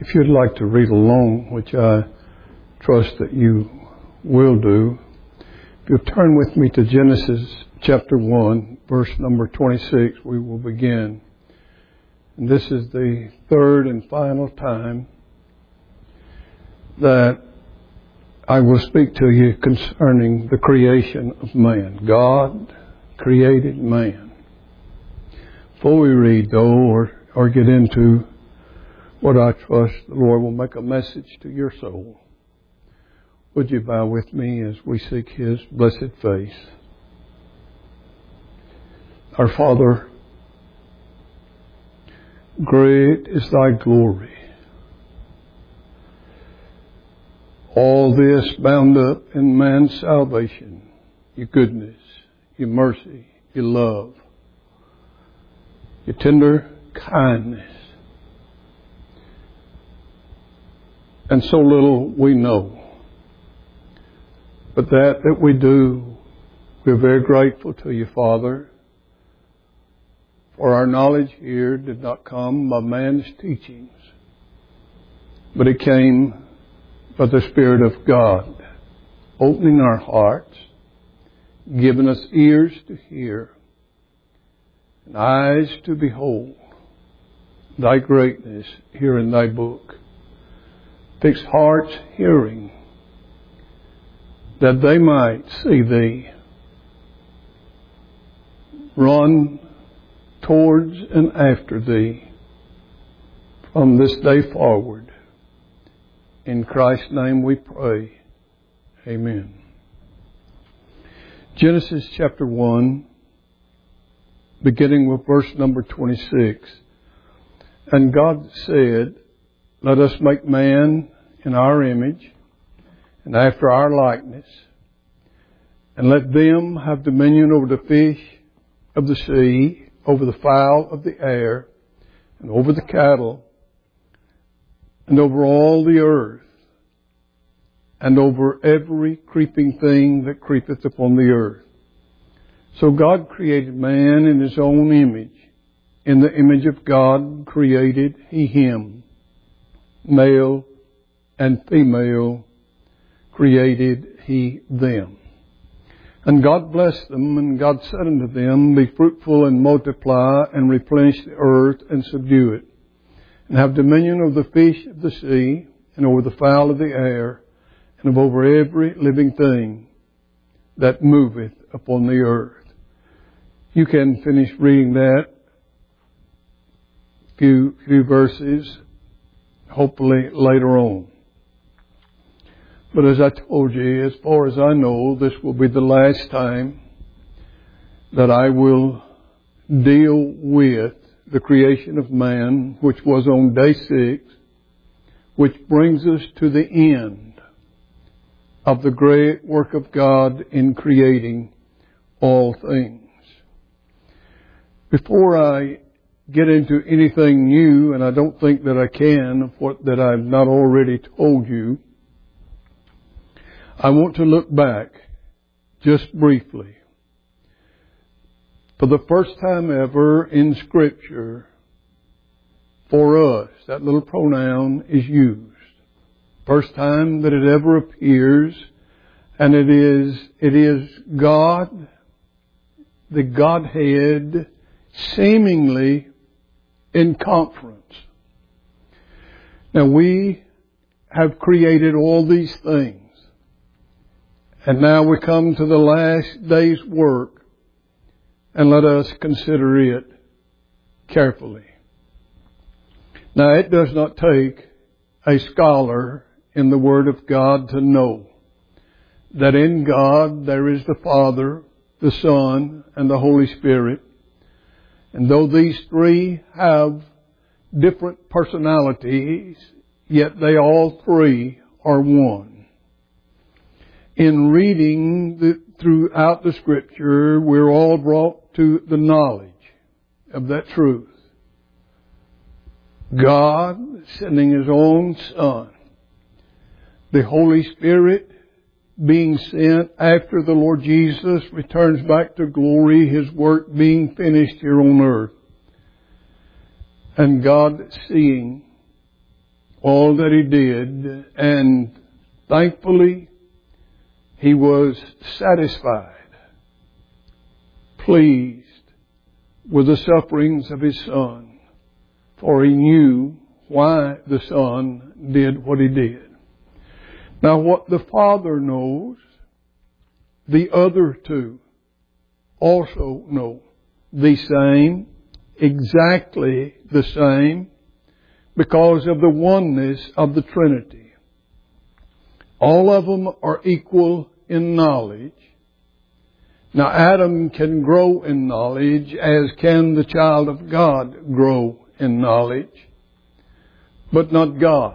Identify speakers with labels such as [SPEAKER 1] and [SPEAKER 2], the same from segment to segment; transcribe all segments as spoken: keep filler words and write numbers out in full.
[SPEAKER 1] If you'd like to read along, which I trust that you will do, if you'll turn with me to Genesis chapter one, verse number twenty-six, we will begin. And this is the third and final time that I will speak to you concerning the creation of man. God created man. Before we read, though, or, or get into what I trust the Lord will make a message to your soul, would you bow with me as we seek His blessed face? Our Father, great is Thy glory. All this bound up in man's salvation, your goodness, your mercy, your love, your tender kindness. And so little we know. But that that we do, we're very grateful to you, Father. For our knowledge here did not come by man's teachings, but it came by the Spirit of God, opening our hearts, giving us ears to hear, and eyes to behold Thy greatness here in Thy book. Fix hearts hearing, that they might see Thee, run towards and after Thee from this day forward. In Christ's name we pray. Amen. Genesis chapter one, beginning with verse number twenty-six. And God said, let us make man in our image and after our likeness, and let them have dominion over the fish of the sea, over the fowl of the air, and over the cattle, and over all the earth, and over every creeping thing that creepeth upon the earth. So God created man in His own image. In the image of God created He him. Male and female created He them. And God blessed them, and God said unto them, be fruitful and multiply, and replenish the earth, and subdue it, and have dominion over the fish of the sea, and over the fowl of the air, and over every living thing that moveth upon the earth. You can finish reading that few few verses, hopefully later on. But as I told you, as far as I know, this will be the last time that I will deal with the creation of man, which was on day six, which brings us to the end of the great work of God in creating all things. Before I get into anything new, and I don't think that I can, of what that I've not already told you, I want to look back just briefly. For the first time ever in Scripture, for us, that little pronoun is used. First time that it ever appears, and it is, it is God, the Godhead, seemingly in conference. Now we have created all these things. And now we come to the last day's work, and let us consider it carefully. Now it does not take a scholar in the Word of God to know that in God there is the Father, the Son, and the Holy Spirit. And though these three have different personalities, yet they all three are one. In reading the, throughout the Scripture, we're all brought to the knowledge of that truth. God sending His own Son, the Holy Spirit being sent after the Lord Jesus returns back to glory, His work being finished here on earth. And God seeing all that He did, and thankfully He was satisfied, pleased with the sufferings of His Son, for He knew why the Son did what He did. Now what the Father knows, the other two also know the same, exactly the same, because of the oneness of the Trinity. All of them are equal in knowledge. Now Adam can grow in knowledge, as can the child of God grow in knowledge, but not God.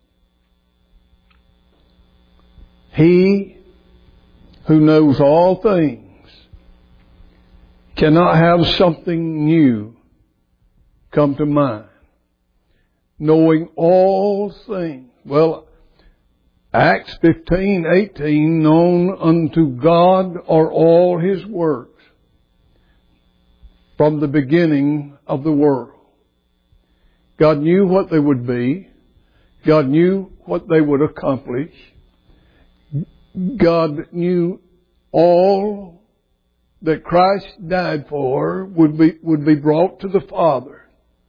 [SPEAKER 1] He who knows all things cannot have something new come to mind. Knowing all things. Well, Acts fifteen eighteen, known unto God are all His works from the beginning of the world. God knew what they would be. God knew what they would accomplish. God knew all that Christ died for would be, would be brought to the Father.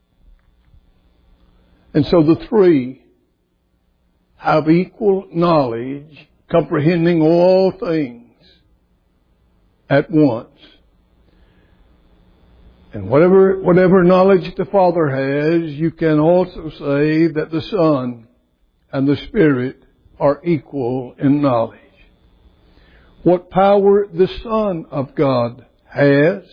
[SPEAKER 1] And so the three have equal knowledge, comprehending all things at once. And whatever, whatever knowledge the Father has, you can also say that the Son and the Spirit are equal in knowledge. What power the Son of God has,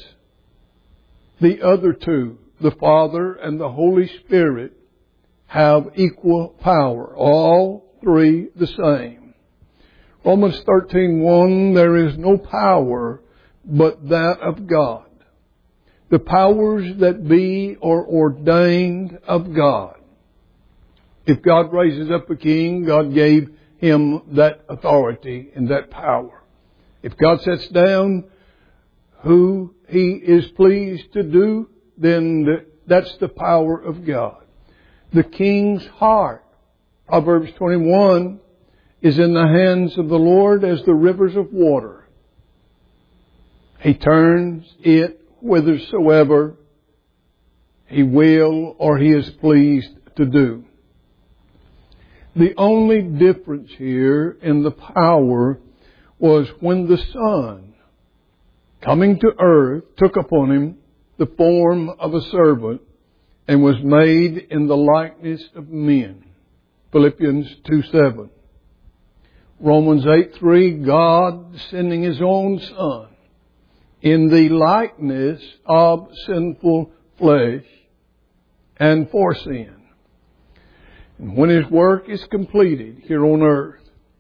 [SPEAKER 1] the other two, the Father and the Holy Spirit, have equal power. All three the same. Romans thirteen one, there is no power but that of God. The powers that be are ordained of God. If God raises up a king, God gave him that authority and that power. If God sets down who He is pleased to do, then that's the power of God. The king's heart, Proverbs twenty-one, is in the hands of the Lord as the rivers of water. He turns it whithersoever He will or He is pleased to do. The only difference here in the power was when the Son, coming to earth, took upon Him the form of a servant and was made in the likeness of men. Philippians two seven. Romans eight three, God sending His own Son in the likeness of sinful flesh and for sin. And when His work is completed here on earth,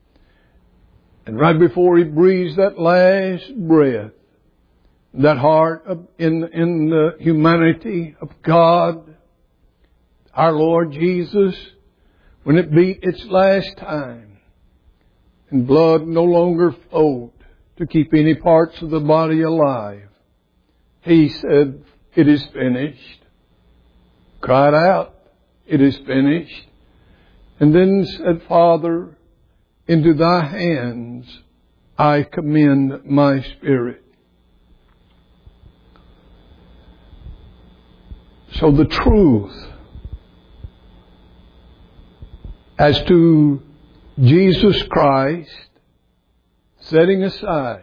[SPEAKER 1] and right before He breathes that last breath, that heart of, in, in the humanity of God, our Lord Jesus, when it beat its last time, and blood no longer flowed to keep any parts of the body alive, He said, "It is finished." Cried out, "It is finished." And then said, "Father, into Thy hands I commend my spirit." So the truth as to Jesus Christ setting aside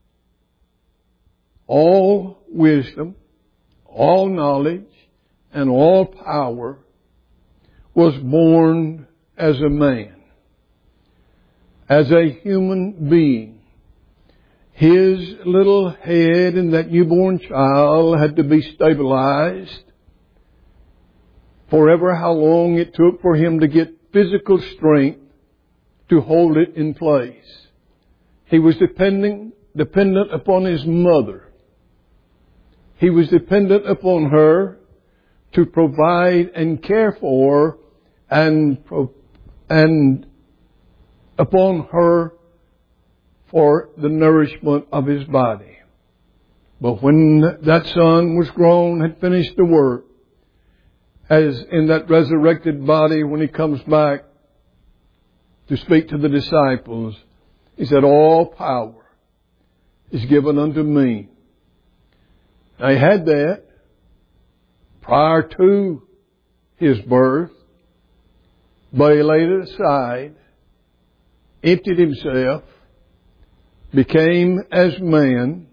[SPEAKER 1] all wisdom, all knowledge, and all power, was born as a man, as a human being. His little head in that newborn child had to be stabilized forever how long it took for him to get physical strength to hold it in place. He was depending, dependent upon his mother. He was dependent upon her to provide and care for and, pro- and upon her for the nourishment of his body. But when that son was grown, had finished the work, as in that resurrected body when He comes back to speak to the disciples, He said, all power is given unto me. Now, He had that prior to His birth, but He laid it aside, emptied Himself, became as man,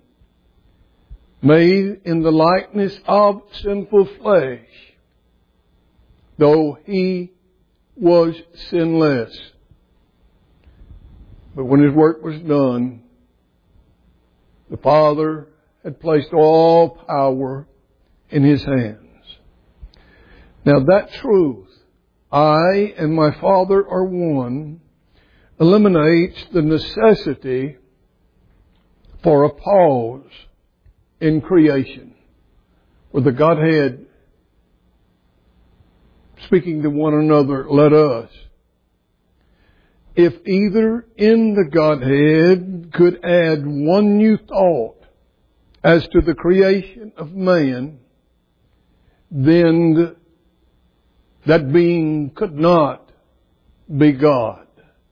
[SPEAKER 1] made in the likeness of sinful flesh, though He was sinless. But when His work was done, the Father had placed all power in His hands. Now that truth, I and my Father are one, eliminates the necessity for a pause in creation, with the Godhead speaking to one another, let us. If either in the Godhead could add one new thought as to the creation of man, then that being could not be God.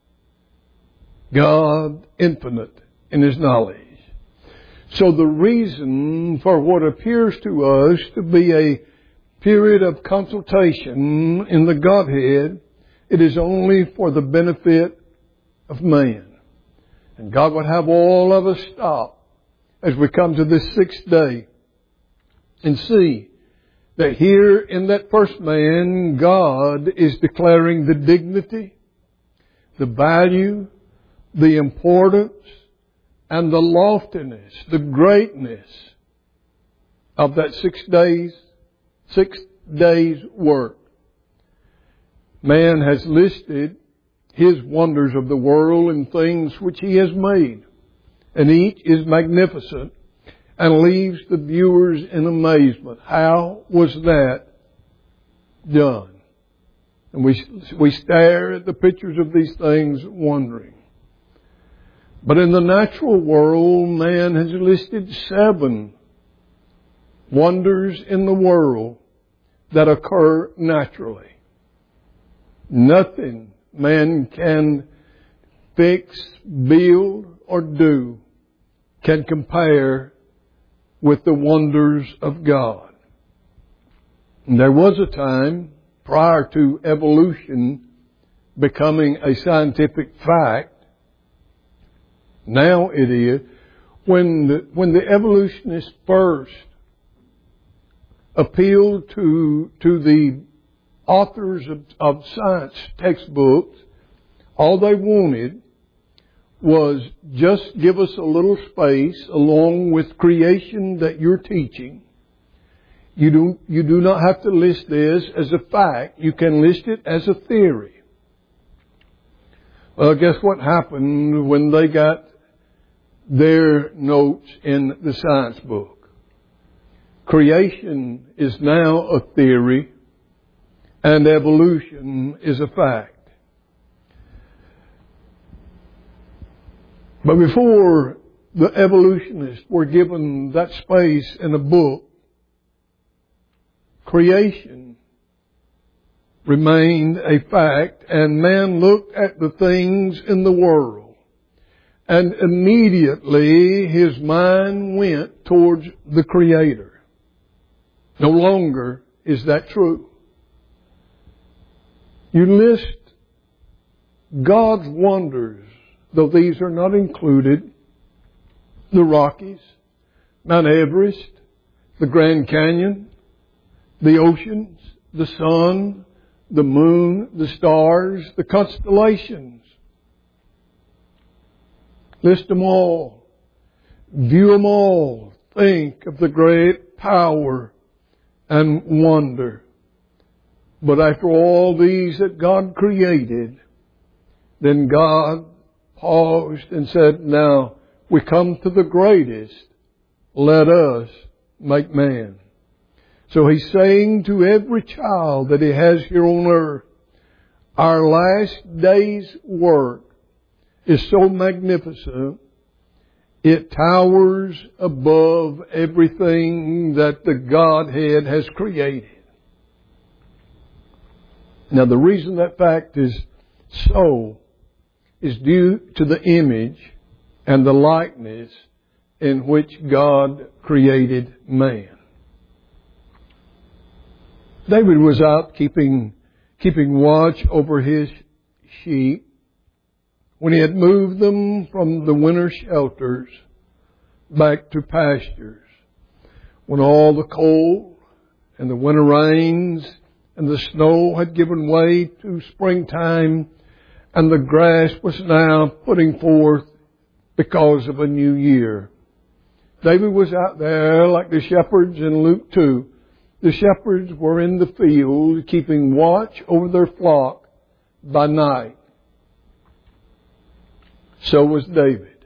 [SPEAKER 1] God infinite in His knowledge. So the reason for what appears to us to be a period of consultation in the Godhead, it is only for the benefit of man. And God would have all of us stop as we come to this sixth day and see that here in that first man, God is declaring the dignity, the value, the importance, and the loftiness, the greatness of that six days, six days work. Man has listed his wonders of the world and things which he has made, and each is magnificent and leaves the viewers in amazement. How was that done? And we we stare at the pictures of these things wondering. But in the natural world, man has listed seven wonders in the world that occur naturally. Nothing man can fix, build, or do can compare with the wonders of God. And there was a time prior to evolution becoming a scientific fact, now it is, when the, when the evolutionists first appealed to, to the authors of, of science textbooks, all they wanted was just give us a little space along with creation that you're teaching. You do, you do not have to list this as a fact. You can list it as a theory. Well, guess what happened when they got their notes in the science book? Creation is now a theory and evolution is a fact. But before the evolutionists were given that space in a book, creation remained a fact, and man looked at the things in the world, and immediately his mind went towards the Creator. No longer is that true. You list God's wonders, though these are not included, the Rockies, Mount Everest, the Grand Canyon, the oceans, the sun, the moon, the stars, the constellations. List them all. View them all. Think of the great power and wonder. But after all these that God created, then God paused and said, now we come to the greatest. Let us make man. So He's saying to every child that He has here on earth, our last day's work is so magnificent, it towers above everything that the Godhead has created. Now the reason that fact is so is due to the image and the likeness in which God created man. David was out keeping, keeping watch over his sheep when he had moved them from the winter shelters back to pastures. When all the cold and the winter rains and the snow had given way to springtime, and the grass was now putting forth because of a new year. David was out there like the shepherds in Luke two. The shepherds were in the field keeping watch over their flock by night. So was David.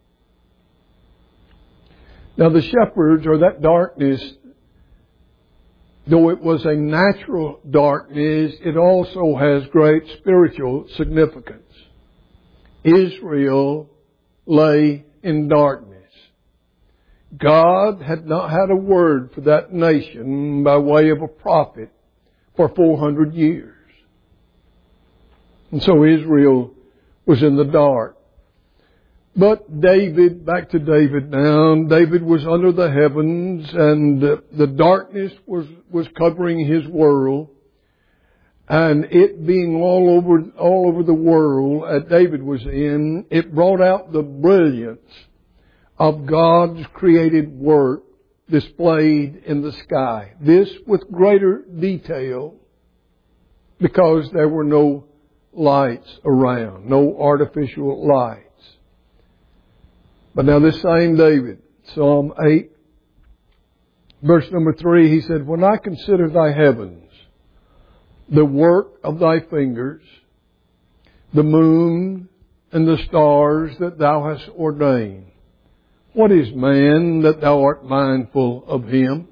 [SPEAKER 1] Now the shepherds, or that darkness, though it was a natural darkness, it also has great spiritual significance. Israel lay in darkness. God had not had a word for that nation by way of a prophet for four hundred years. And so Israel was in the dark. But David, back to David now, David was under the heavens, and the darkness was, was covering his world. And it being all over, all over the world that David was in, it brought out the brilliance of God's created work displayed in the sky. This with greater detail because there were no lights around, no artificial lights. But now this same David, Psalm eight, verse number three, he said, "When I consider thy heavens, the work of thy fingers, the moon and the stars that thou hast ordained, what is man that thou art mindful of him?"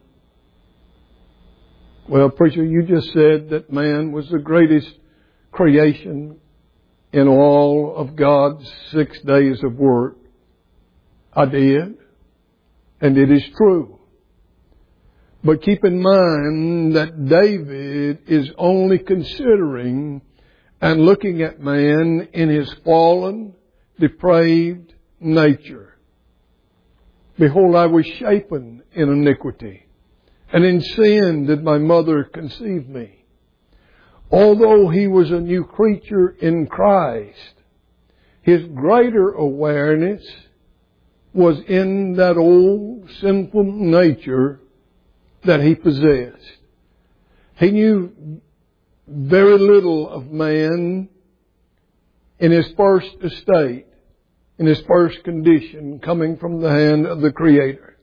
[SPEAKER 1] Well, preacher, you just said that man was the greatest creation in all of God's six days of work. I did, and it is true. But keep in mind that David is only considering and looking at man in his fallen, depraved nature. "Behold, I was shapen in iniquity, and in sin did my mother conceive me." Although he was a new creature in Christ, his greater awareness was in that old sinful nature that he possessed. He knew very little of man in his first estate, in his first condition, coming from the hand of the Creator.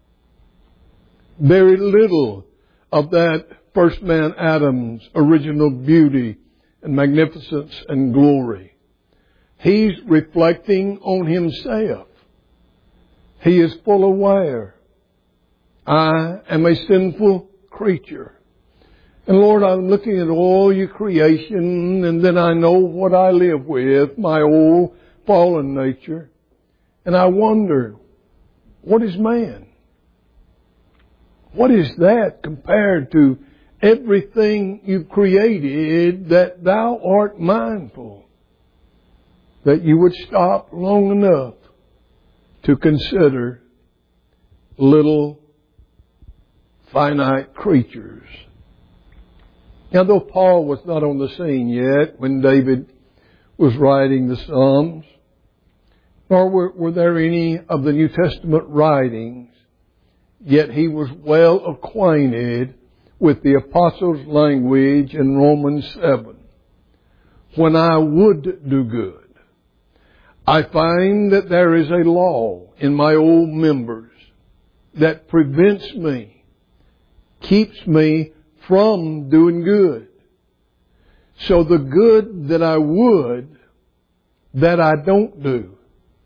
[SPEAKER 1] Very little of that first man Adam's original beauty and magnificence and glory. He's reflecting on himself. He is full aware. I am a sinful creature. And Lord, I'm looking at all your creation, and then I know what I live with, my old fallen nature. And I wonder, what is man? What is that compared to everything you've created that thou art mindful? That you would stop long enough to consider little finite creatures. Now, though Paul was not on the scene yet when David was writing the Psalms, nor were, were there any of the New Testament writings, yet he was well acquainted with the apostles' language in Romans seven. "When I would do good, I find that there is a law in my old members that prevents me, keeps me from doing good. So the good that I would, that I don't do.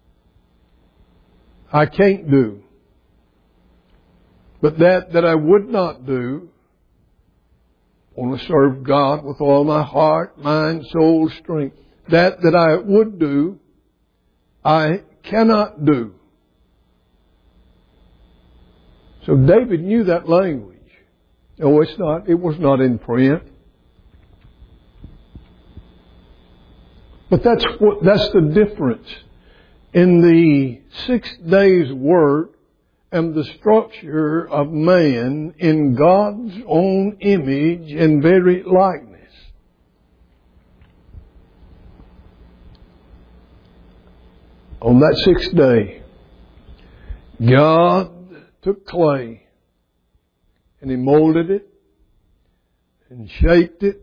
[SPEAKER 1] I can't do. But that that I would not do, I want to serve God with all my heart, mind, soul, strength. That that I would do, I cannot do." So David knew that language. No, it's not, it was not in print. But that's what, that's the difference in the six days work and the structure of man in God's own image and very likeness. On that sixth day, God took clay and He molded it and shaped it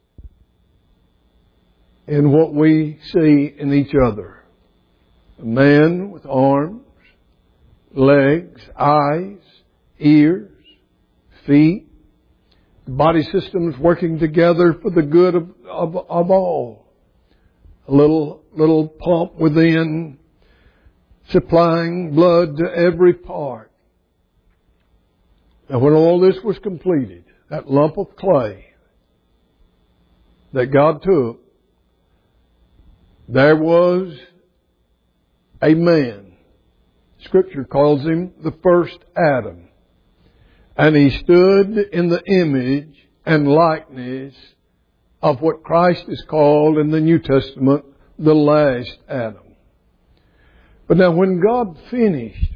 [SPEAKER 1] in what we see in each other. A man with arms, legs, eyes, ears, feet, body systems working together for the good of, of, of all. A little, little pump within, supplying blood to every part. And when all this was completed, that lump of clay that God took, there was a man. Scripture calls him the first Adam. And he stood in the image and likeness of what Christ is called in the New Testament the last Adam. But now when God finished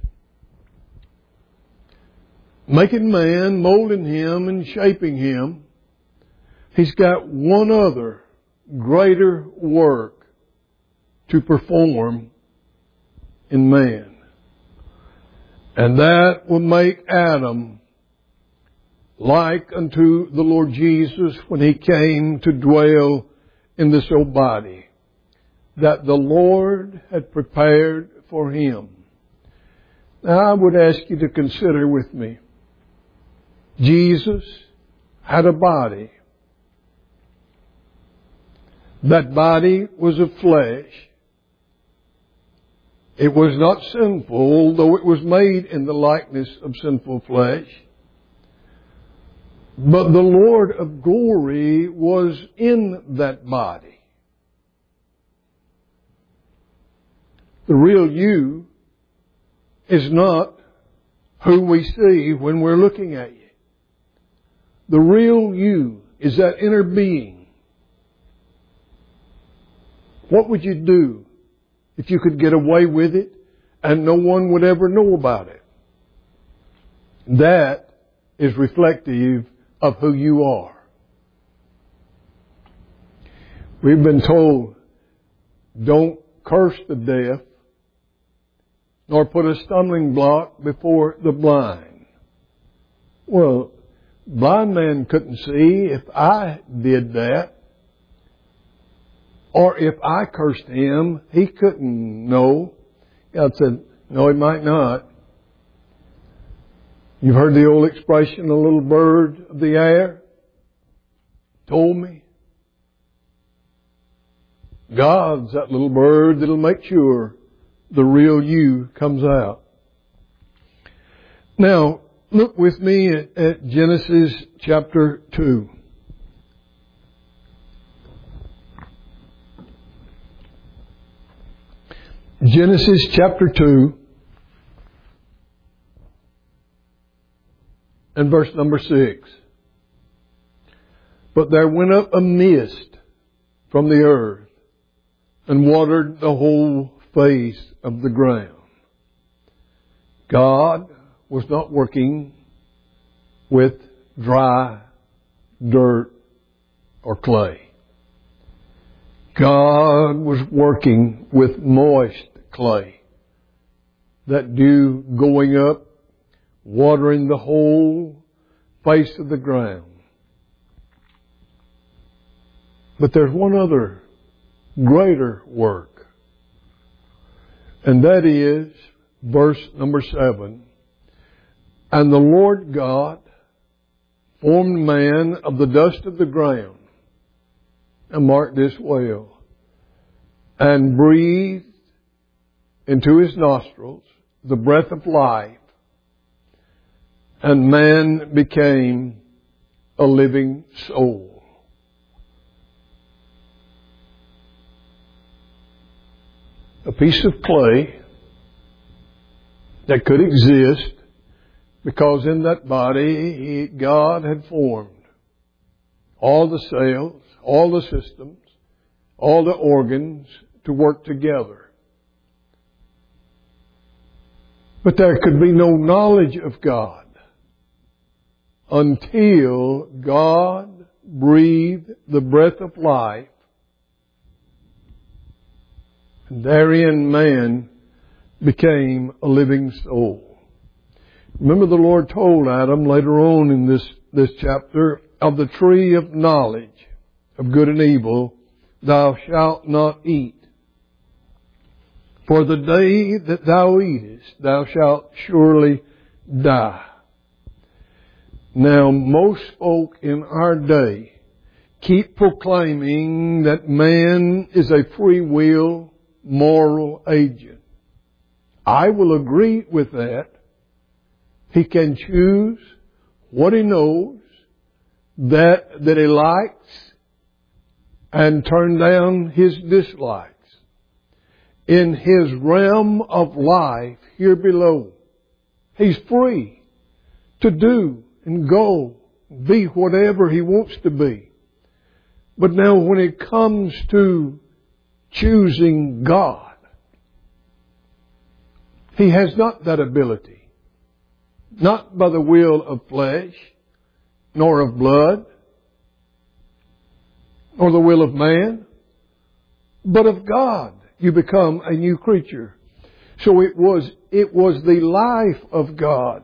[SPEAKER 1] making man, molding him and shaping him, He's got one other greater work to perform in man. And that will make Adam like unto the Lord Jesus when He came to dwell in this old body that the Lord had prepared for him. Now I would ask you to consider with me, Jesus had a body. That body was of flesh. It was not sinful, though it was made in the likeness of sinful flesh. But the Lord of glory was in that body. The real you is not who we see when we're looking at you. The real you is that inner being. What would you do if you could get away with it and no one would ever know about it? That is reflective of who you are. We've been told, don't curse the deaf, nor put a stumbling block before the blind. Well, blind man couldn't see if I did that. Or if I cursed him, he couldn't know. God said, no, he might not. You've heard the old expression, a little bird of the air told me. God's that little bird that'll make sure the real you comes out. Now, look with me at, at Genesis chapter two. Genesis chapter two and verse number six. But there went up a mist from the earth and watered the whole face of the ground. God was not working with dry dirt or clay. God was working with moist clay. That dew going up, watering the whole face of the ground. But there's one other greater work. And that is verse number seven. And the Lord God formed man of the dust of the ground. And mark this well. And breathed into his nostrils the breath of life. And man became a living soul. A piece of clay that could exist because in that body he, God had formed all the cells, all the systems, all the organs to work together. But there could be no knowledge of God until God breathed the breath of life, and therein man became a living soul. Remember, the Lord told Adam later on in this, this chapter, of the tree of knowledge of good and evil thou shalt not eat. For the day that thou eatest, thou shalt surely die. Now, most folk in our day keep proclaiming that man is a free will, moral agent. I will agree with that. He can choose what he knows, that, that he likes, and turn down his dislikes. In his realm of life here below, he's free to do and go, be whatever he wants to be. But now when it comes to choosing God, he has not that ability. Not by the will of flesh, nor of blood, nor the will of man, but of God. You become a new creature. So it was, it was the life of God.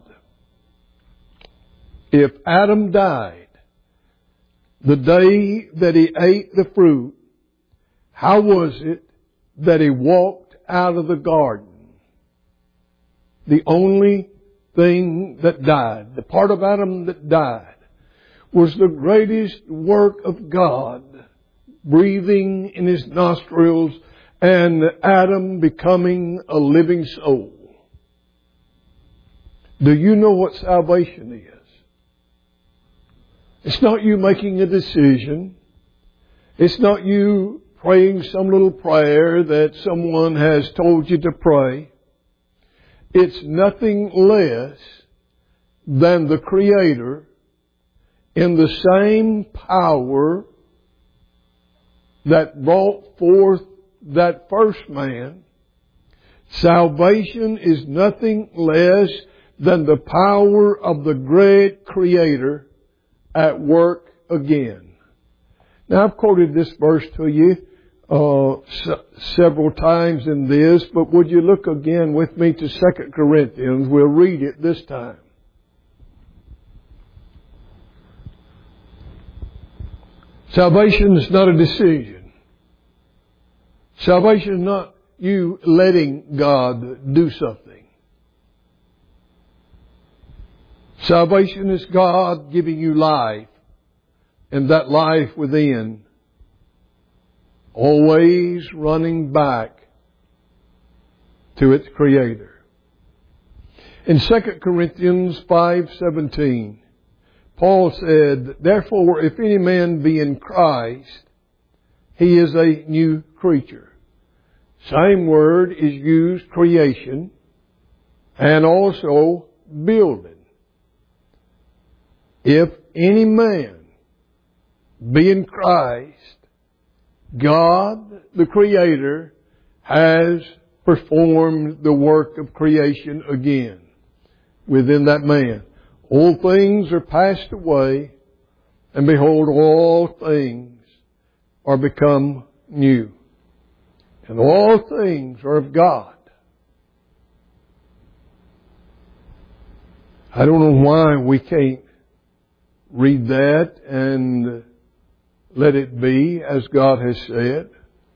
[SPEAKER 1] If Adam died the day that he ate the fruit, how was it that he walked out of the garden? The only thing that died, the part of Adam that died, was the greatest work of God, breathing in his nostrils and Adam becoming a living soul. Do you know what salvation is? It's not you making a decision. It's not you praying some little prayer that someone has told you to pray. It's nothing less than the Creator in the same power that brought forth that first man. Salvation is nothing less than the power of the great Creator at work again. Now, I've quoted this verse to you uh, s- several times in this, but would you look again with me to Second Corinthians? We'll read it this time. Salvation is not a decision. Salvation is not you letting God do something. Salvation is God giving you life, and that life within always running back to its Creator. In Second Corinthians five seventeen, Paul said, "Therefore, if any man be in Christ, he is a new creature." Same word is used, creation, and also building. If any man be in Christ, God, the Creator, has performed the work of creation again within that man. All things are passed away, and behold, all things are become new. And all things are of God. I don't know why we can't read that and let it be as God has said.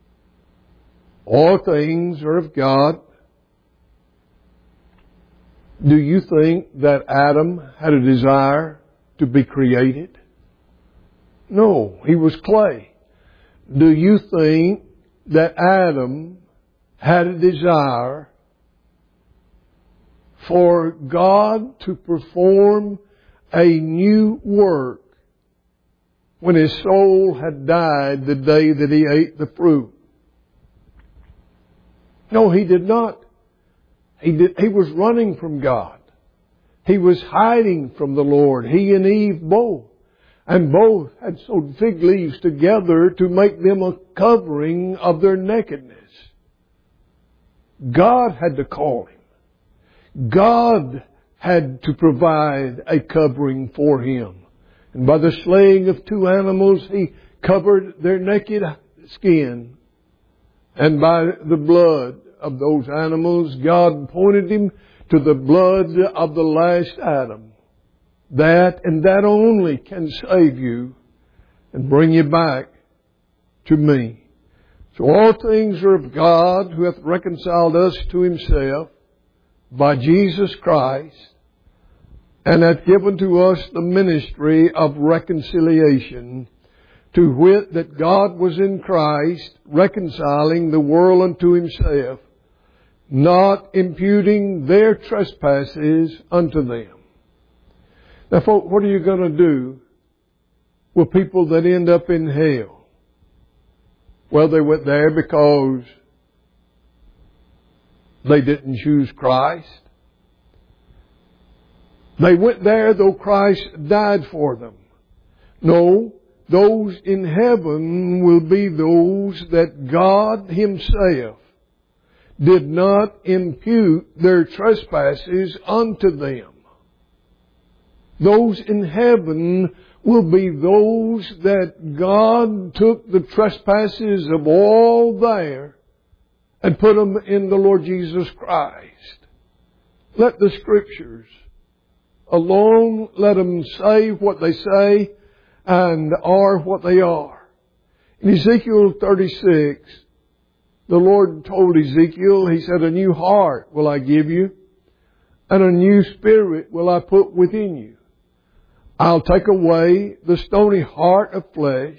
[SPEAKER 1] All things are of God. Do you think that Adam had a desire to be created? No, he was clay. Do you think that Adam had a desire for God to perform a new work when his soul had died the day that he ate the fruit? No, he did not. He did, he was running from God. He was hiding from the Lord. He and Eve both. And both had sewed fig leaves together to make them a covering of their nakedness. God had to call him. God had to provide a covering for him. And by the slaying of two animals, he covered their naked skin. And by the blood of those animals, God pointed him to the blood of the last Adam. That and that only can save you and bring you back to me. So all things are of God, who hath reconciled us to himself by Jesus Christ, and hath given to us the ministry of reconciliation, to wit, that God was in Christ, reconciling the world unto himself, not imputing their trespasses unto them. Now, folks, what are you going to do with people that end up in hell? Well, they went there because they didn't choose Christ. They went there though Christ died for them. No, those in heaven will be those that God himself did not impute their trespasses unto them. Those in heaven will be those that God took the trespasses of all there and put them in the Lord Jesus Christ. Let the Scriptures alone, let them say what they say and are what they are. In Ezekiel thirty-six, the Lord told Ezekiel, he said, a new heart will I give you, and a new spirit will I put within you. I'll take away the stony heart of flesh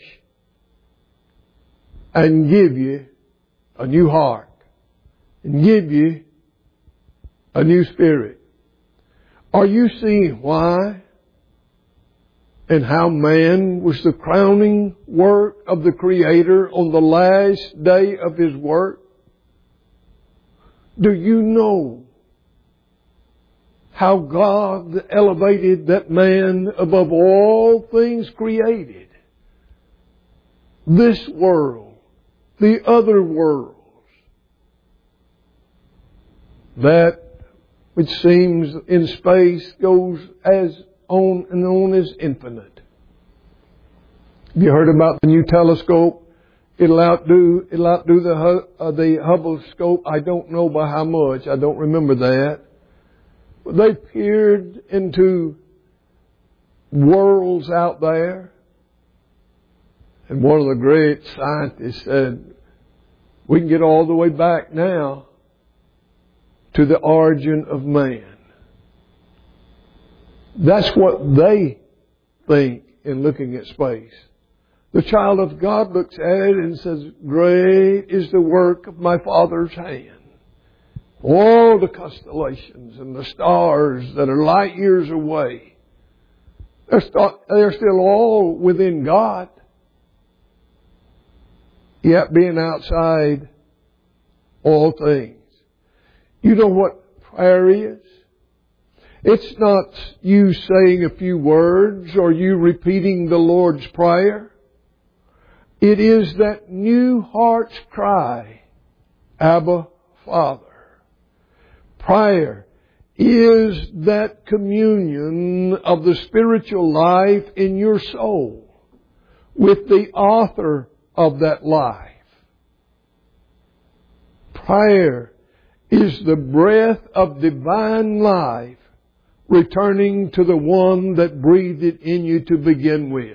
[SPEAKER 1] and give you a new heart and give you a new spirit. Are you seeing why and how man was the crowning work of the Creator on the last day of his work? Do you know how God elevated that man above all things created? This world, the other worlds, that which seems in space goes as on and on as infinite. Have you heard about the new telescope? It'll outdo, it'll outdo the, uh, the Hubble scope. I don't know by how much. I don't remember that. But they peered into worlds out there. And one of the great scientists said, we can get all the way back now to the origin of man. That's what they think in looking at space. The child of God looks at it and says, great is the work of my Father's hand. All the constellations and the stars that are light years away, they're, st- they're still all within God. Yet being outside all things. You know what prayer is? It's not you saying a few words or you repeating the Lord's Prayer. It is that new heart's cry, Abba, Father. Prayer is that communion of the spiritual life in your soul with the author of that life. Prayer is the breath of divine life returning to the one that breathed it in you to begin with.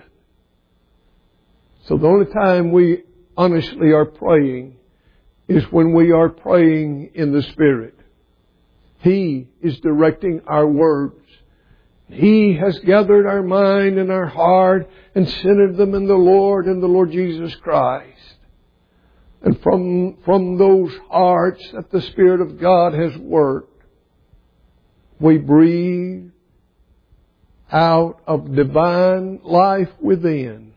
[SPEAKER 1] So the only time we honestly are praying is when we are praying in the Spirit. He is directing our words. He has gathered our mind and our heart and centered them in the Lord and the Lord Jesus Christ. And from, from those hearts that the Spirit of God has worked, we breathe out of divine life within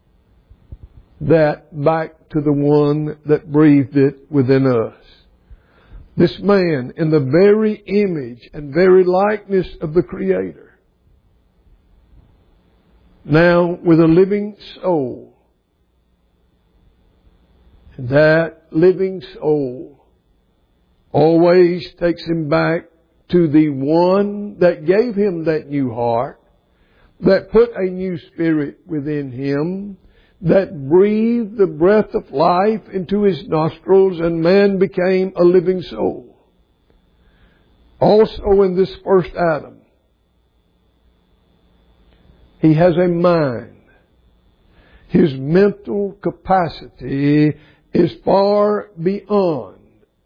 [SPEAKER 1] that back to the one that breathed it within us. This man, in the very image and very likeness of the Creator, now with a living soul. And that living soul always takes him back to the one that gave him that new heart, that put a new spirit within him, that breathed the breath of life into his nostrils, and man became a living soul. Also in this first Adam, he has a mind. His mental capacity is far beyond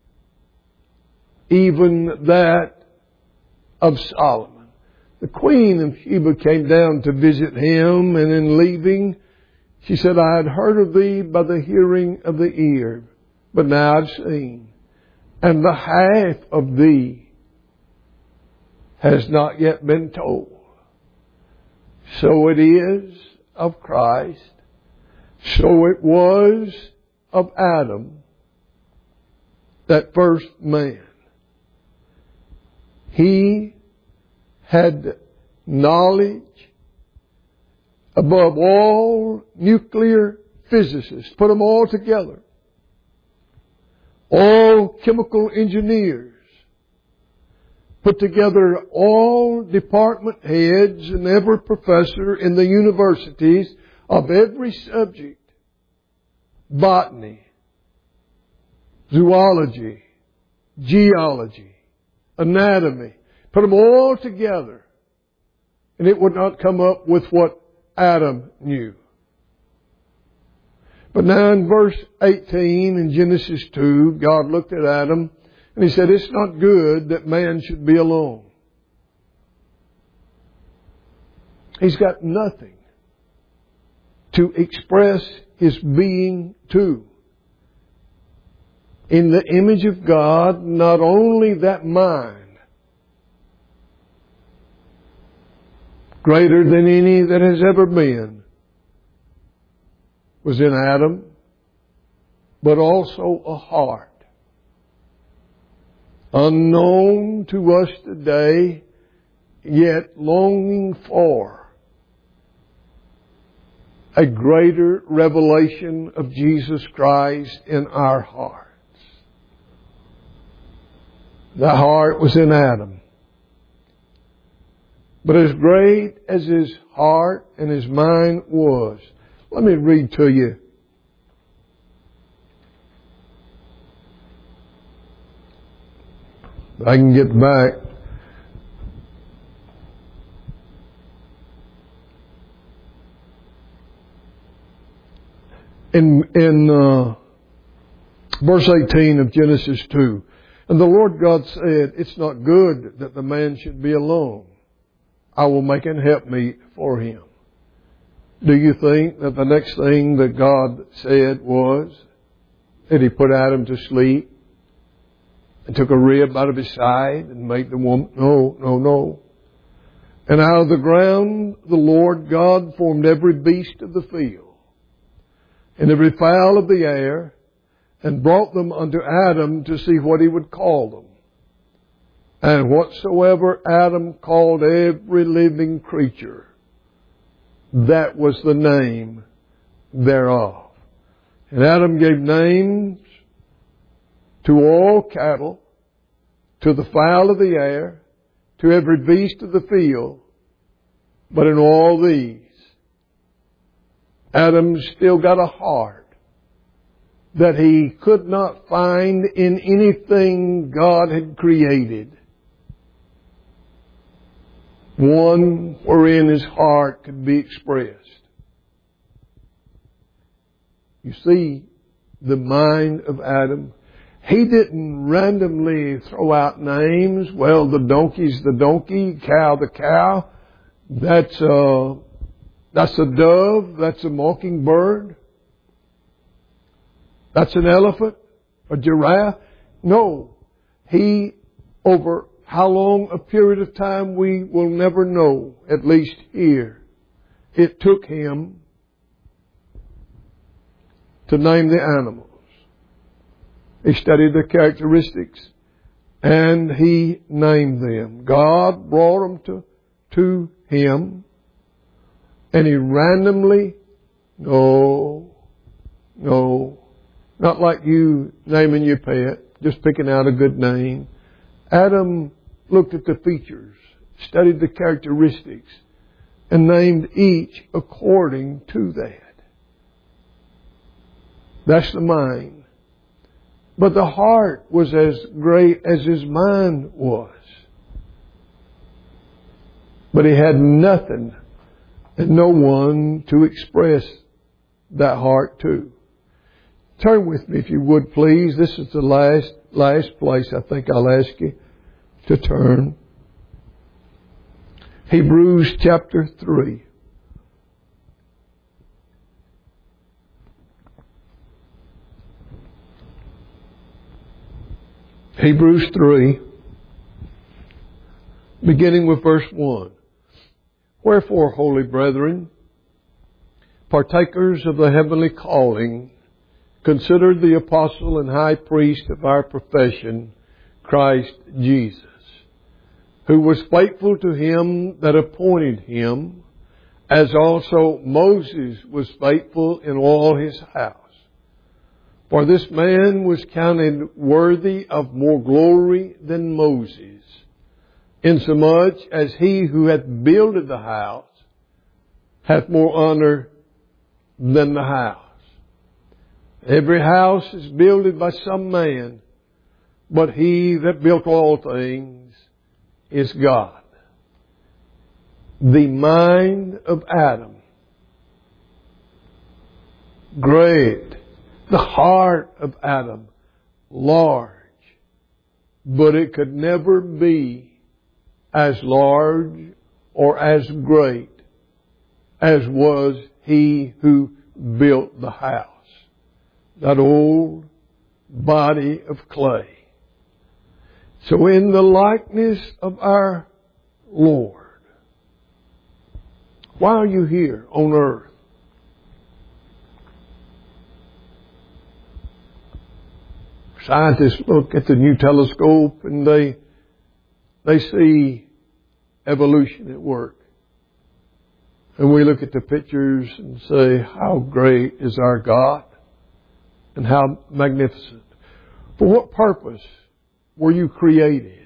[SPEAKER 1] even that of Solomon. The Queen of Sheba came down to visit him, and in leaving, she said, I had heard of thee by the hearing of the ear, but now I've seen, and the half of thee has not yet been told. So it is of Christ. So it was of Adam, that first man. He had knowledge above all nuclear physicists. Put them all together. All chemical engineers. Put together all department heads and every professor in the universities of every subject. Botany, zoology, geology, anatomy. Put them all together, and it would not come up with what Adam knew. But now in verse eighteen in Genesis two, God looked at Adam and He said, it's not good that man should be alone. He's got nothing to express his being to. In the image of God, not only that mind, greater than any that has ever been, was in Adam, but also a heart. Unknown to us today, yet longing for a greater revelation of Jesus Christ in our hearts. The heart was in Adam. But as great as his heart and his mind was, let me read to you. I can get back. In, in uh, verse eighteen of Genesis two, and the Lord God said, it's not good that the man should be alone. I will make an helpmeet for him. Do you think that the next thing that God said was that He put Adam to sleep and took a rib out of his side and made the woman? No, no, no. And out of the ground the Lord God formed every beast of the field and every fowl of the air, and brought them unto Adam to see what he would call them. And whatsoever Adam called every living creature, that was the name thereof. And Adam gave names to all cattle, to the fowl of the air, to every beast of the field. But in all these, Adam still got a heart that he could not find in anything God had created. One wherein his heart could be expressed. You see, the mind of Adam, he didn't randomly throw out names. Well, the donkey's the donkey, cow the cow. That's a, that's a dove, that's a mockingbird. That's an elephant, a giraffe. No, he, over how long a period of time we will never know, at least here, it took him to name the animals. He studied their characteristics and he named them. God brought them to, to him And he randomly, no, no, not like you naming your pet, just picking out a good name. Adam looked at the features, studied the characteristics, and named each according to that. That's the mind. But the heart was as great as his mind was. But he had nothing and no one to express that heart to. Turn with me, if you would, please. This is the last last place I think I'll ask you to turn. Hebrews chapter three. Hebrews three, beginning with verse one. Wherefore, holy brethren, partakers of the heavenly calling, consider the apostle and high priest of our profession, Christ Jesus, who was faithful to him that appointed him, as also Moses was faithful in all his house. For this man was counted worthy of more glory than Moses, insomuch as he who hath builded the house hath more honor than the house. Every house is builded by some man, but he that built all things is God. The mind of Adam, great. The heart of Adam, large. But it could never be as large or as great as was he who built the house. That old body of clay. So in the likeness of our Lord, why are you here on earth? Scientists look at the new telescope and they they see evolution at work. And we look at the pictures and say, how great is our God and how magnificent. For what purpose were you created?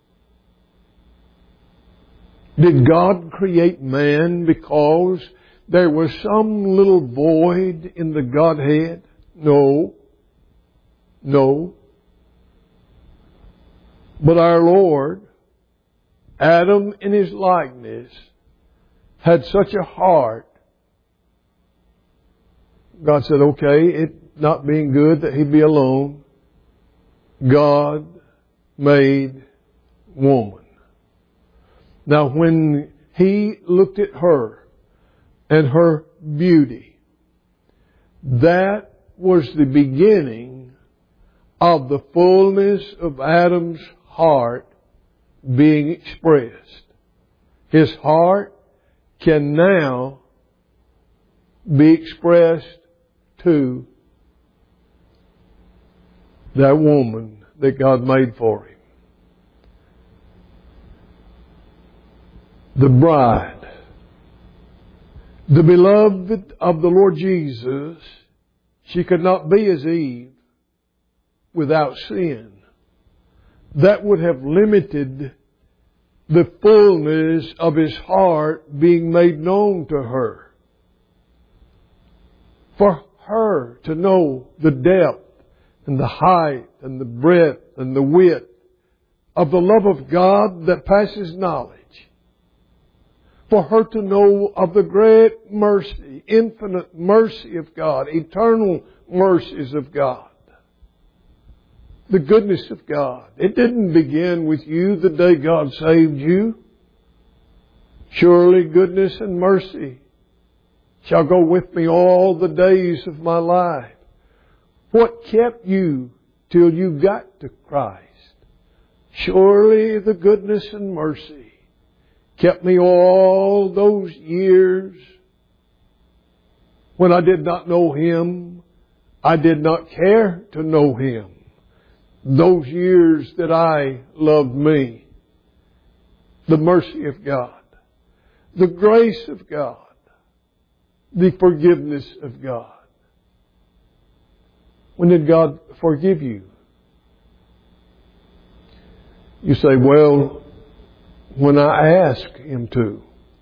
[SPEAKER 1] Did God create man because there was some little void in the Godhead? No. No. But our Lord, Adam in his likeness, had such a heart. God said, okay, it not being good that he be alone, God made woman. Now when he looked at her and her beauty, that was the beginning of the fullness of Adam's heart being expressed. His heart can now be expressed to that woman that God made for him. The bride, the beloved of the Lord Jesus, she could not be as Eve without sin. That would have limited the fullness of his heart being made known to her. For her to know the depth and the height and the breadth and the width of the love of God that passes knowledge. For her to know of the great mercy, infinite mercy of God, eternal mercies of God. The goodness of God. It didn't begin with you the day God saved you. Surely goodness and mercy shall go with me all the days of my life. What kept you till you got to Christ? Surely the goodness and mercy kept me all those years when I did not know Him. I did not care to know Him. Those years that I loved me. The mercy of God. The grace of God. the forgiveness of God. When did God forgive you? You say, well, when I ask Him to.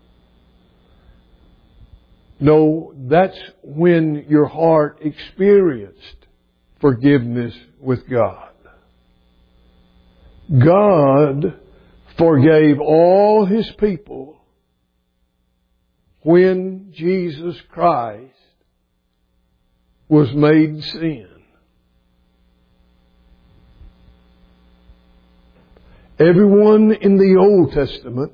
[SPEAKER 1] No, that's when your heart experienced forgiveness with God. God forgave all His people when Jesus Christ was made sin. Everyone in the Old Testament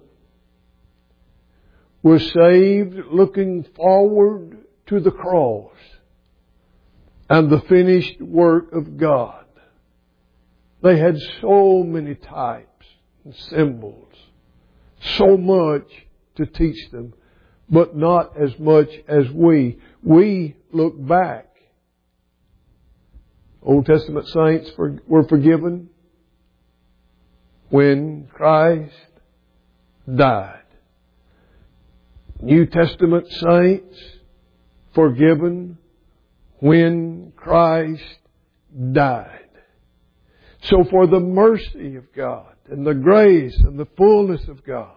[SPEAKER 1] was saved looking forward to the cross and the finished work of God. They had so many types and symbols, so much to teach them, but not as much as we. We look back. Old Testament saints were forgiven when Christ died. New Testament saints forgiven when Christ died. So for the mercy of God and the grace and the fullness of God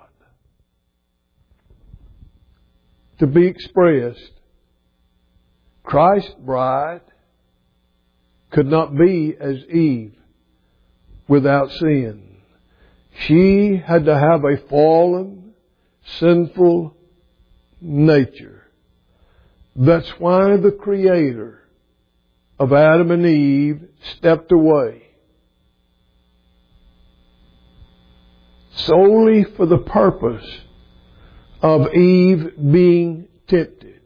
[SPEAKER 1] to be expressed, Christ's bride could not be as Eve without sin. She had to have a fallen, sinful nature. That's why the Creator of Adam and Eve stepped away. Solely for the purpose of Eve being tempted.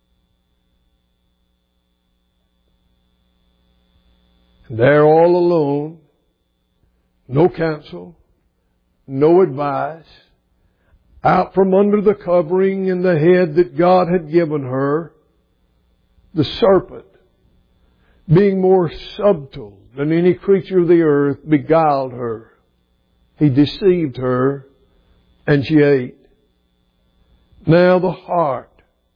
[SPEAKER 1] And there all alone, no counsel, no advice, out from under the covering in the head that God had given her, the serpent, being more subtle than any creature of the earth, beguiled her. He deceived her, and she ate. Now the heart.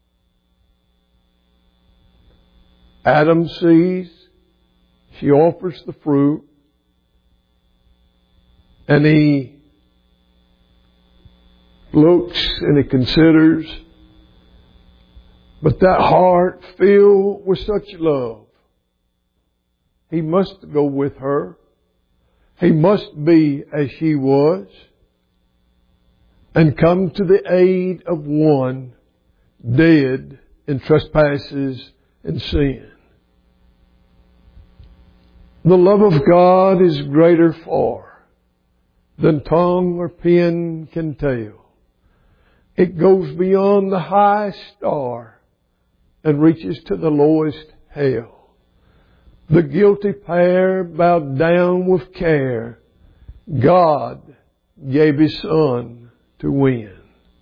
[SPEAKER 1] Adam sees, she offers the fruit, and he looks and he considers, but that heart filled with such love, he must go with her. He must be as she was and come to the aid of one dead in trespasses and sin. The love of God is greater far than tongue or pen can tell. It goes beyond the highest star and reaches to the lowest hell. The guilty pair bowed down with care. God gave His Son to win.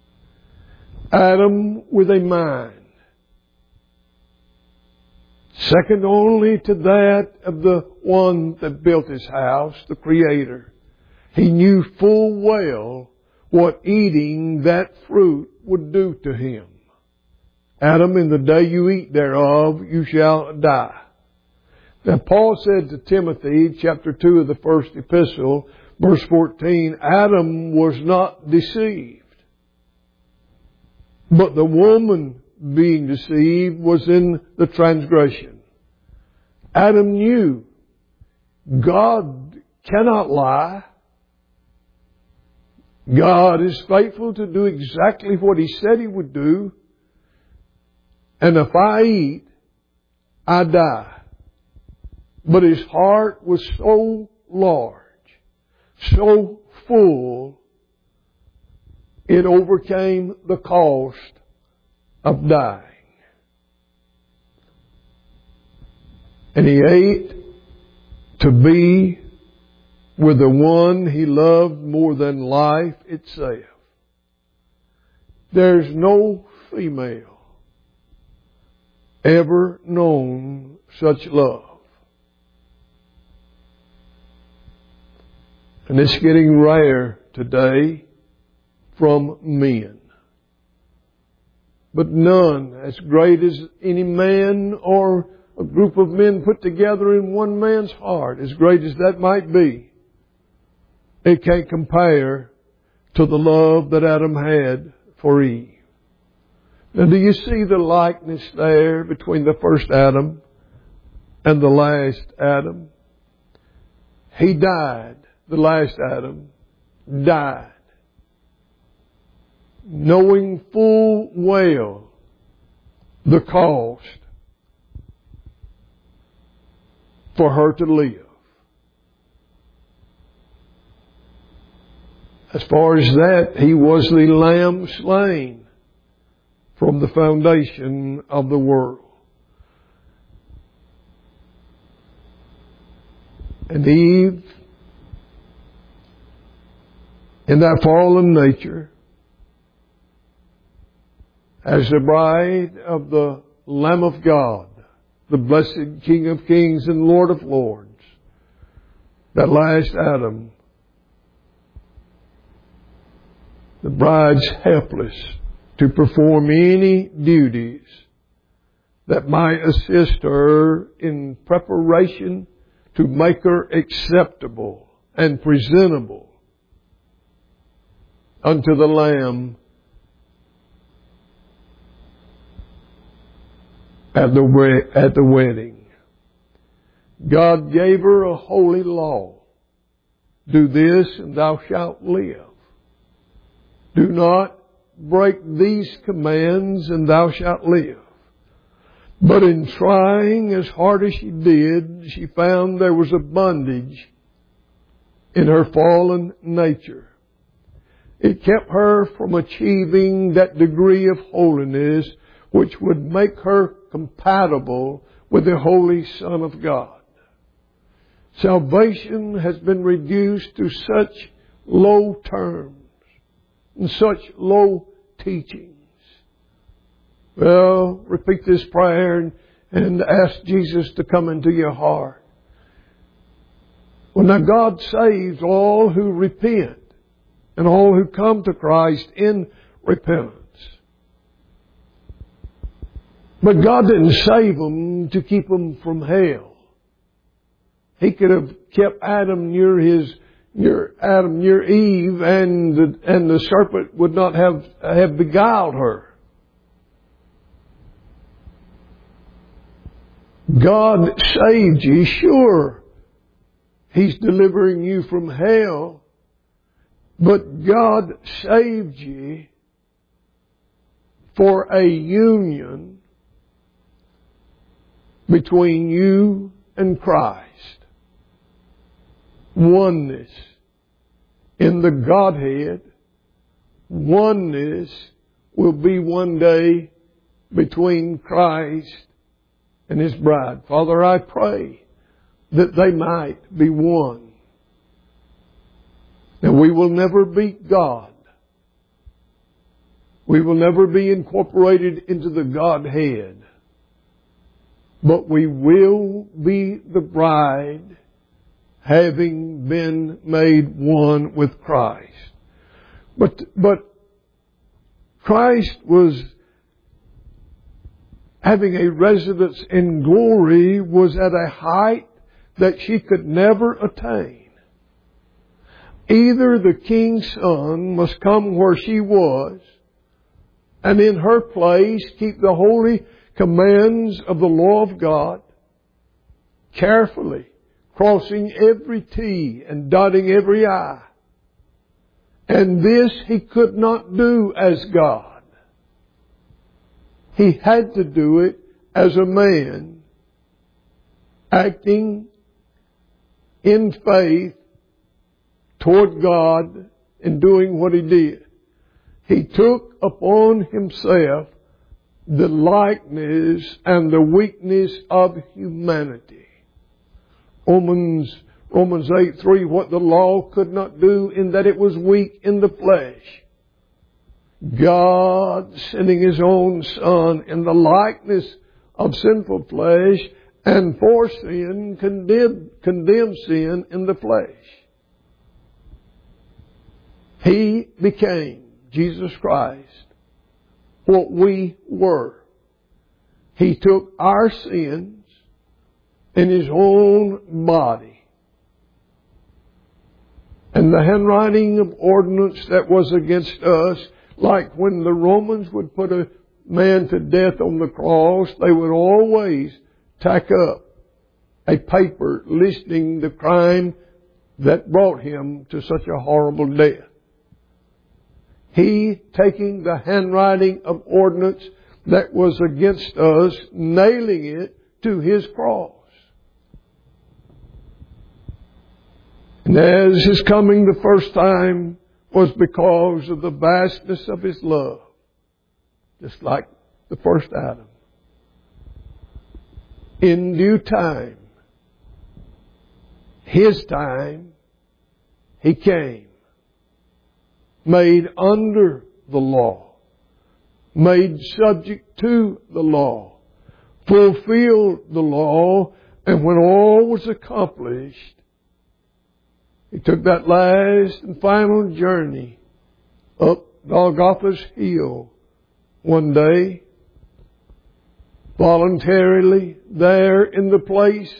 [SPEAKER 1] Adam with a mind second only to that of the one that built his house, the Creator. He knew full well what eating that fruit would do to him. Adam, in the day you eat thereof, you shall die. Now Paul said to Timothy, chapter two of the first epistle, verse fourteen, Adam was not deceived, but the woman being deceived was in the transgression. Adam knew God cannot lie. God is faithful to do exactly what He said He would do. And if I eat, I die. But his heart was so large, so full, it overcame the cost of dying. And he ate to be with the one he loved more than life itself. There's no female ever known such love. And it's getting rare today from men. but none as great as any man or a group of men put together in one man's heart, as great as that might be. It can't compare to the love that Adam had for Eve. Now, do you see the likeness there between the first Adam and the last Adam? He died. The last Adam died, knowing full well the cost for her to live. As far as that, he was the lamb slain from the foundation of the world. And Eve, in that fallen nature, as the bride of the Lamb of God, the blessed King of Kings and Lord of Lords, that last Adam, the bride's helpless to perform any duties that might assist her in preparation to make her acceptable and presentable unto the Lamb at the, at the wedding. God gave her a holy law. Do this and thou shalt live. Do not break these commands and thou shalt live. But in trying as hard as she did, she found there was a bondage in her fallen nature. It kept her from achieving that degree of holiness which would make her compatible with the Holy Son of God. Salvation has been reduced to such low terms and such low teachings. Well, repeat this prayer and, and ask Jesus to come into your heart. Well, now God saves all who repent and all who come to Christ in repentance. But God didn't save them to keep them from hell. He could have kept Adam near his near Adam near Eve, and the, and the serpent would not have have beguiled her. God saved you. Sure, He's delivering you from hell, but God saved you for a union between you and Christ. Oneness in the Godhead. Oneness will be one day between Christ and His bride. Father, I pray that they might be one. Now, we will never beat God. We will never be incorporated into the Godhead. But we will be the bride, having been made one with Christ. But, but Christ was having a residence in glory, was at a height that she could never attain. Either the King's Son must come where she was, and in her place keep the holy commands of the law of God, carefully crossing every T and dotting every I. And this He could not do as God. He had to do it as a man, acting in faith toward God and doing what He did. He took upon Himself the likeness and the weakness of humanity. Romans, Romans eight three, what the law could not do in that it was weak in the flesh. God sending His own Son in the likeness of sinful flesh, and for sin condemned, condemned sin in the flesh. He became, Jesus Christ,
[SPEAKER 2] what we were. He took our sins in His own body. And the handwriting of ordinance that was against us, like when the Romans would put a man to death on the cross, they would always tack up a paper listing the crime that brought him to such a horrible death. He, taking the handwriting of ordinance that was against us, nailing it to His cross. And as His coming the first time was because of the vastness of His love, just like the first Adam. In due time, His time, He came, made under the law, made subject to the law, fulfilled the law, and when all was accomplished, He took that last and final journey up Golgotha's hill one day, voluntarily there in the place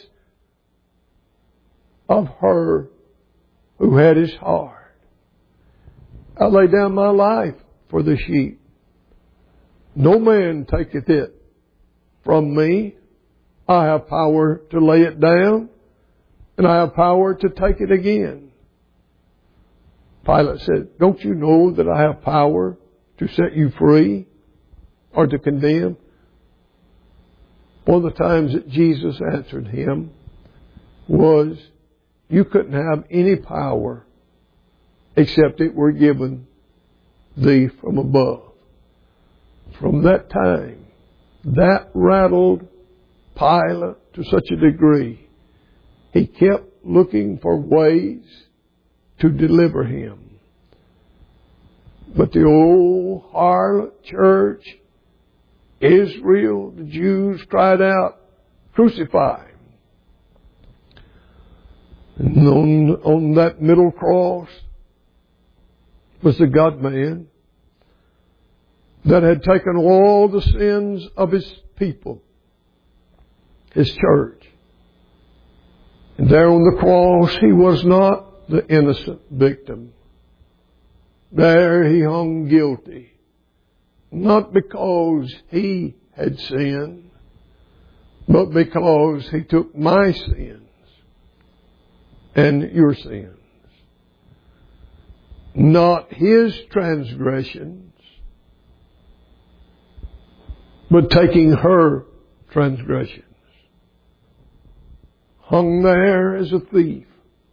[SPEAKER 2] of her who had His heart. I lay down my life for the sheep. No man taketh it from me. I have power to lay it down, and I have power to take it again. Pilate said, don't you know that I have power to set you free or to condemn? One of the times that Jesus answered him was, you couldn't have any power except it were given thee from above. From that time, that rattled Pilate to such a degree, he kept looking for ways to deliver Him. But the old harlot church, Israel, the Jews cried out, crucify Him. And on, on that middle cross was the God-man that had taken all the sins of His people, His church. And there on the cross, He was not the innocent victim. There He hung guilty, not because He had sinned, but because He took my sins and your sins. Not His transgressions, but taking her transgressions. Hung there as a thief.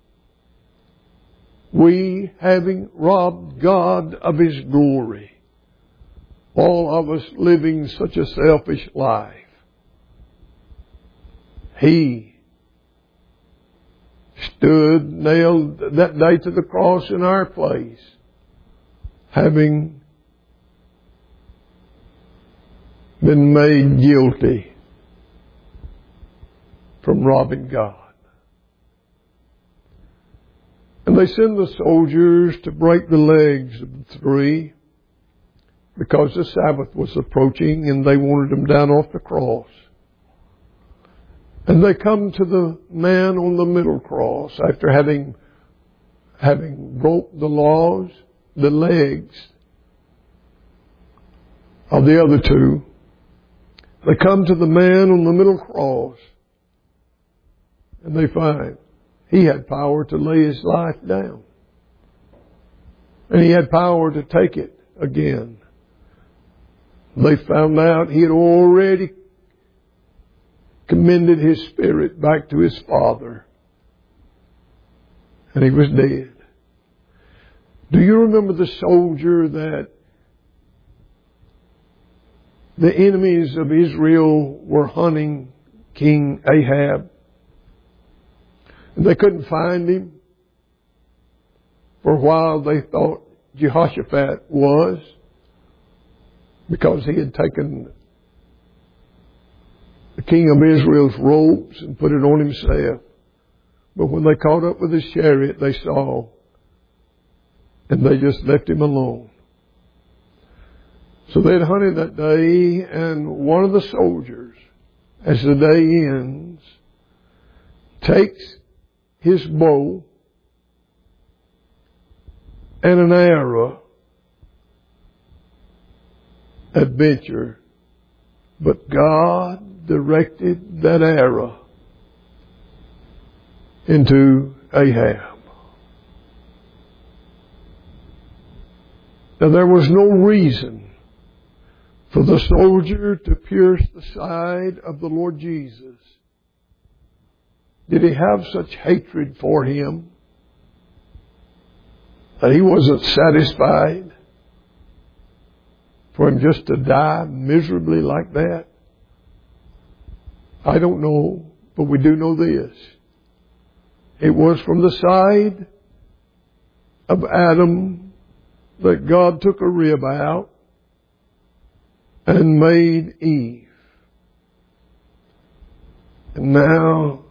[SPEAKER 2] We, having robbed God of His glory, all of us living such a selfish life, He stood nailed that day to the cross in our place, having been made guilty from robbing God. And they send the soldiers to break the legs of the three because the Sabbath was approaching and they wanted them down off the cross. And they come to the man on the middle cross after having, having broke the laws, the legs of the other two. They come to the man on the middle cross and they find he had power to lay his life down. And he had power to take it again. They found out he had already commended his spirit back to his Father. And he was dead. Do you remember the soldier that the enemies of Israel were hunting King Ahab? And they couldn't find him. For a while they thought Jehoshaphat was, because he had taken the king of Israel's robes and put it on himself. But when they caught up with his chariot, they saw, and they just left him alone. So they'd hunted that day, and one of the soldiers, as the day ends, takes his bow and an arrow, adventure, but God directed that arrow into Ahab. Now there was no reason for the soldier to pierce the side of the Lord Jesus. Did he have such hatred for him that he wasn't satisfied for him just to die miserably like that? I don't know, but we do know this. It was from the side of Adam that God took a rib out and made Eve. And now,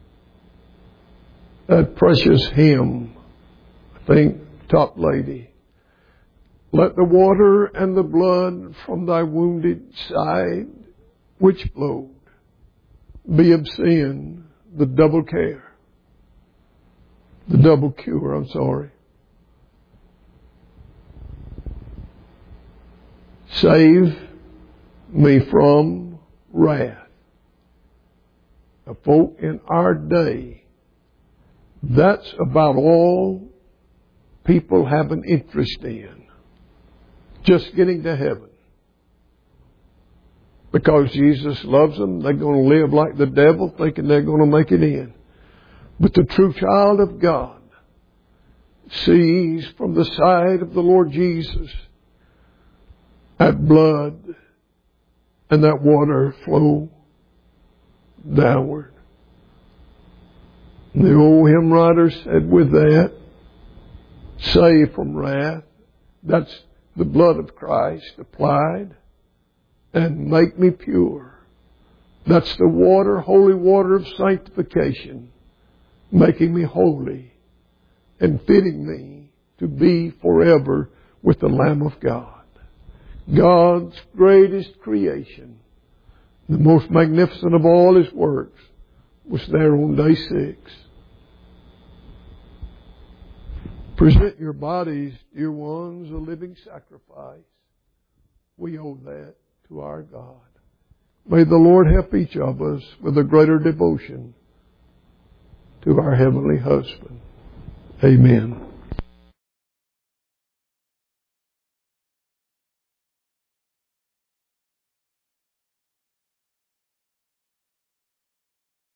[SPEAKER 2] that precious hymn, I think, top lady, let the water and the blood from thy wounded side, which flowed, be of sin, the double care, the double cure, I'm sorry. Save me from wrath. Now, folk, in our day, that's about all people have an interest in. Just getting to heaven. Because Jesus loves them, they're going to live like the devil, thinking they're going to make it in. But the true child of God sees from the side of the Lord Jesus that blood and that water flow downward. The old hymn writer said with that, save from wrath, that's the blood of Christ applied, and make me pure. That's the water, holy water of sanctification, making me holy and fitting me to be forever with the Lamb of God. God's greatest creation, the most magnificent of all His works, was there on day six. Present your bodies, dear ones, a living sacrifice. We owe that to our God. May the Lord help each of us with a greater devotion to our Heavenly Husband. Amen.